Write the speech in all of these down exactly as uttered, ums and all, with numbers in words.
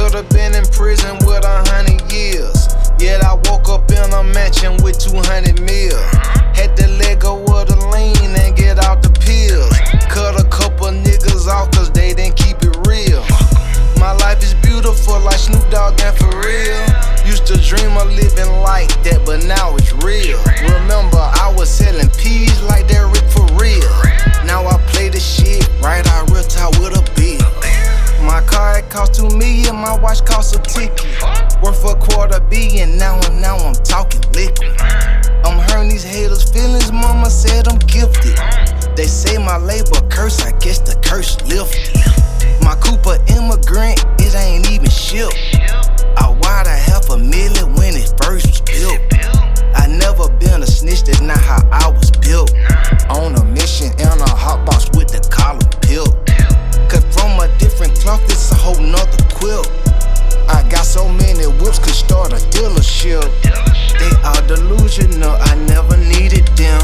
could've been in prison with a hundred years. Yet I woke up in a mansion with two hundred mil. Had to let go of the lean and get out the pills. Cut a couple niggas off cause they didn't keep it real. My life is beautiful like Snoop Dogg and for real. Used to dream of living like that, but now it's real. Remember, I was selling peas like Derek for real. Now I play the shit right, I real talk with a bill. My car it cost two million, my watch cost a ticket. Worth a quarter billion, now and now I'm talking liquid. I'm hurting these haters' feelings, mama said I'm gifted. They say my labor curse, I guess the curse lifted. My Cooper immigrant, it ain't even shipped. I wired a half a million when it first was built. I never been a snitch, that's not how I was built. On a mission in a hot box with the collar peeled. Cut from a different cloth, it's a whole nother quilt. I got so many whips, could start a dealership. They are delusional, I never needed them.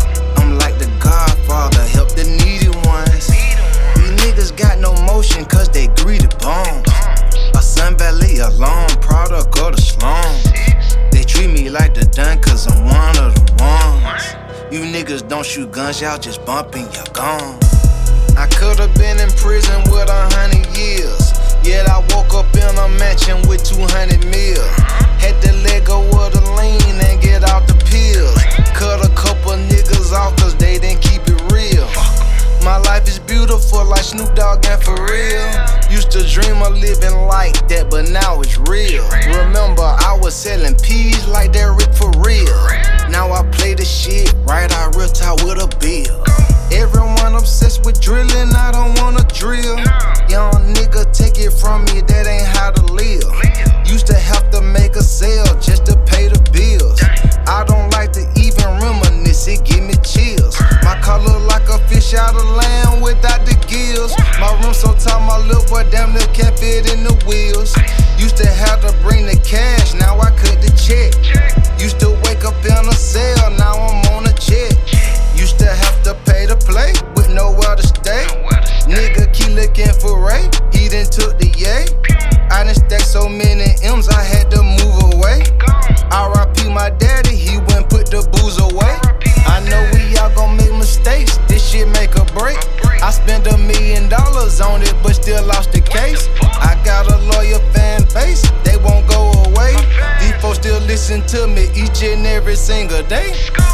I'm like the Godfather, help the needy ones. These niggas got no motion cause they greedy bums. A Sun Valley alone, product of the slums. They treat me like the dun cause I'm one of the ones. You niggas don't shoot guns, y'all just bumping your gums. I could've been in prison with a hundred years. Yet I woke up in a mansion with two hundred mil. Had to let go of the lean and get out the pills. Cut a couple niggas off cause they didn't keep it real. My life is beautiful like Snoop Dogg and for real. Used to dream of living like that, but now it's real. Remember, I was selling peas like Derek for real. Now I play the shit right, I real talk with a bill. Everyone obsessed with drilling, I don't wanna drill. Young nigga, take it from me, that ain't how to live. Used to have to make a sale just to pay the bills. I don't like to even reminisce, it give me chills. My car look like a fish out of land without the gills. My room so tight, my little boy damn near can't fit in the wheels. Used to have to bring the cash, now I cut the check. Used to wake up in a cell, now I'm on a jet. Used to have to pay to play with nowhere to stay. Nigga keep looking for Ray, he done took the yay. I done stacked so many M's, I had to move away. R I P my daddy, he went put the booze away. I know we all gon' make mistakes, this shit make a break. I spent a million dollars on it, but still lost the case. I got a loyal fan base, they won't go away. These folks still listen to me each and every single day.